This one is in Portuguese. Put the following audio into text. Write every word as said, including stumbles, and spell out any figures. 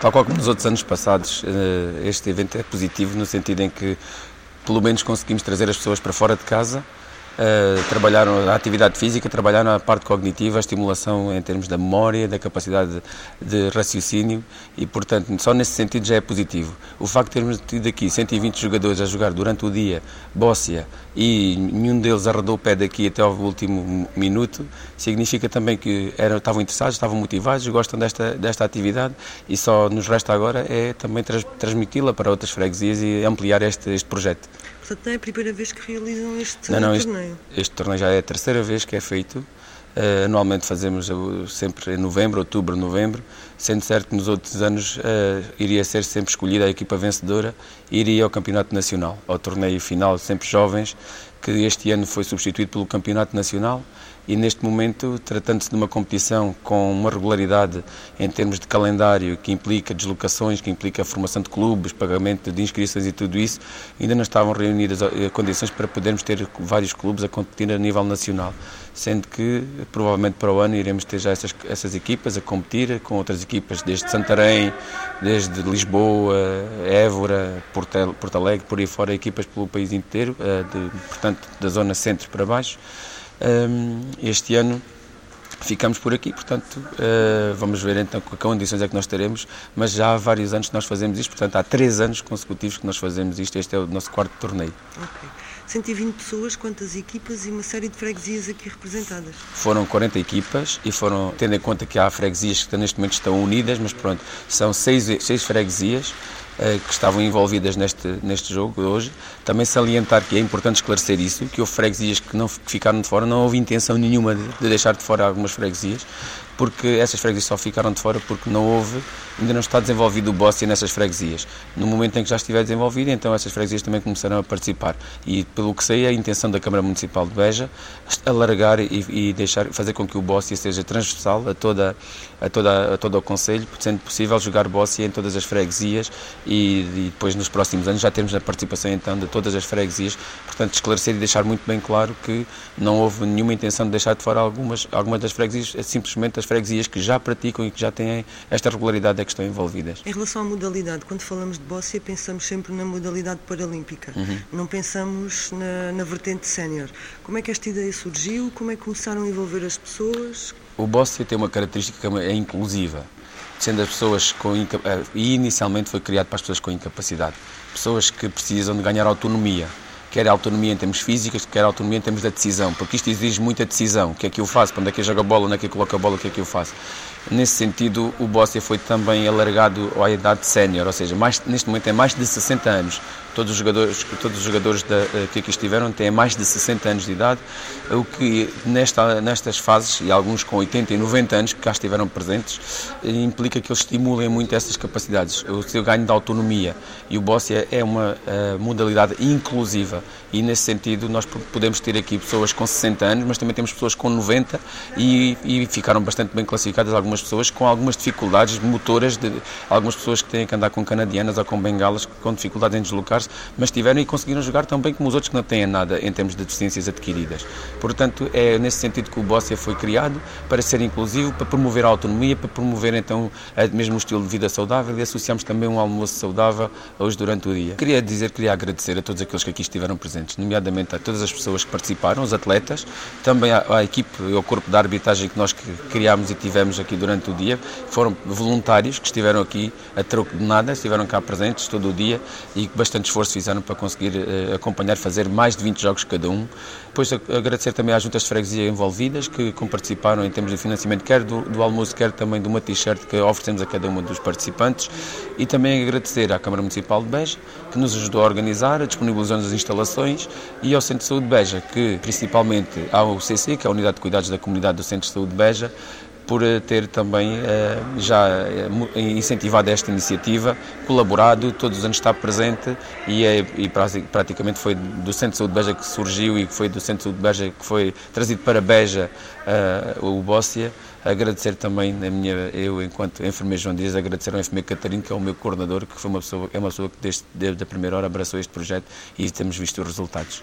Tal qual como nos outros anos passados, este evento é positivo no sentido em que pelo menos conseguimos trazer as pessoas para fora de casa, Uh, trabalharam a atividade física, trabalharam a parte cognitiva, a estimulação em termos da memória, da capacidade de, de raciocínio e, portanto, só nesse sentido já é positivo. O facto de termos tido aqui cento e vinte jogadores a jogar durante o dia bóssia e nenhum deles arredou o pé daqui até ao último minuto, significa também que eram, estavam interessados, estavam motivados, gostam desta, desta atividade e só nos resta agora é também trans, transmiti-la para outras freguesias e ampliar este, este projeto. Portanto, não é a primeira vez que realizam este não, não, torneio? Este, este torneio já é a terceira vez que é feito. Uh, anualmente fazemos uh, sempre em novembro, outubro, novembro, sendo certo que nos outros anos uh, iria ser sempre escolhida a equipa vencedora e iria ao Campeonato Nacional, ao torneio final, sempre jovens, que este ano foi substituído pelo Campeonato Nacional e neste momento, tratando-se de uma competição com uma regularidade em termos de calendário que implica deslocações, que implica a formação de clubes, pagamento de inscrições e tudo isso, ainda não estavam reunidas condições para podermos ter vários clubes a competir a nível nacional, sendo que provavelmente para o ano iremos ter já essas, essas equipas a competir com outras equipas desde Santarém, desde Lisboa, Évora, Porto, Porto Alegre, por aí fora, equipas pelo país inteiro, de, portanto da zona centro para baixo. Este ano ficamos por aqui, portanto vamos ver então que condições é que nós teremos, mas já há vários anos que nós fazemos isto, portanto há três anos consecutivos que nós fazemos isto, este é o nosso quarto torneio. Okay. cento e vinte pessoas, quantas equipas e uma série de freguesias aqui representadas? Foram quarenta equipas e foram, tendo em conta que há freguesias que neste momento estão unidas, mas pronto, são seis, seis freguesias que estavam envolvidas neste, neste jogo de hoje. Também salientar que é importante esclarecer isso, que houve freguesias que, não, que ficaram de fora, não houve intenção nenhuma de, de deixar de fora algumas freguesias, porque essas freguesias só ficaram de fora porque não houve, ainda não está desenvolvido o bóssia nessas freguesias. No momento em que já estiver desenvolvido, então essas freguesias também começarão a participar. E pelo que sei, a intenção da Câmara Municipal de Beja alargar e, e deixar, fazer com que o bóssia seja transversal a, toda, a, toda, a todo o concelho, sendo possível jogar bóssia em todas as freguesias e, e depois nos próximos anos já temos a participação então de todas as freguesias. Portanto, esclarecer e deixar muito bem claro que não houve nenhuma intenção de deixar de fora algumas, algumas das freguesias, é simplesmente as freguesias que já praticam e que já têm esta regularidade é que estão envolvidas. Em relação à modalidade, quando falamos de bóssia pensamos sempre na modalidade paralímpica, uhum. Não pensamos na, na vertente sénior. Como é que esta ideia surgiu? Como é que começaram a envolver as pessoas? O bóssia tem uma característica que é inclusiva, sendo as pessoas com incapacidade, e inicialmente foi criado para as pessoas com incapacidade, pessoas que precisam de ganhar autonomia, quer autonomia em termos físicos, quer autonomia em termos da decisão, porque isto exige muita decisão, o que é que eu faço, para onde é que eu jogo a bola, onde é que eu coloco a bola, o que é que eu faço. Nesse sentido, o bóssia foi também alargado à idade sénior, ou seja, mais, neste momento tem mais de sessenta anos. Todos os jogadores, todos os jogadores da, que aqui estiveram têm mais de sessenta anos de idade, o que nesta, nestas fases, e alguns com oitenta e noventa anos que cá estiveram presentes, implica que eles estimulem muito essas capacidades, o seu ganho de autonomia. E o bóssia é uma uh, modalidade inclusiva e nesse sentido nós podemos ter aqui pessoas com sessenta anos, mas também temos pessoas com noventa e, e ficaram bastante bem classificadas algumas pessoas com algumas dificuldades motoras, de, algumas pessoas que têm que andar com canadianas ou com bengalas, com dificuldade em deslocar, mas tiveram e conseguiram jogar tão bem como os outros que não têm nada em termos de deficiências adquiridas. Portanto, é nesse sentido que o bóssia foi criado, para ser inclusivo, para promover a autonomia, para promover então mesmo o estilo de vida saudável e associamos também um almoço saudável hoje durante o dia. Queria dizer, queria agradecer a todos aqueles que aqui estiveram presentes, nomeadamente a todas as pessoas que participaram, os atletas, também à, à equipe e ao corpo da arbitragem que nós criámos e tivemos aqui durante o dia, foram voluntários que estiveram aqui a troco de nada, estiveram cá presentes todo o dia e bastante esforço fizeram para conseguir uh, acompanhar, fazer mais de vinte jogos cada um. Depois agradecer também às juntas de freguesia envolvidas que participaram em termos de financiamento, quer do, do almoço, quer também de uma t-shirt que oferecemos a cada um dos participantes e também agradecer à Câmara Municipal de Beja que nos ajudou a organizar, a disponibilizar as instalações e ao Centro de Saúde de Beja, que principalmente ao C C, que é a Unidade de Cuidados da Comunidade do Centro de Saúde de Beja, por ter também já incentivado esta iniciativa, colaborado, todos os anos está presente e, é, e praticamente foi do Centro de Saúde de Beja que surgiu e foi do Centro de Saúde de Beja que foi trazido para Beja uh, o bóssia. Agradecer também, a minha, eu enquanto enfermeiro João Dias, agradecer ao enfermeiro Catarino, que é o meu coordenador, que foi uma pessoa, é uma pessoa que desde, desde a primeira hora abraçou este projeto e temos visto os resultados.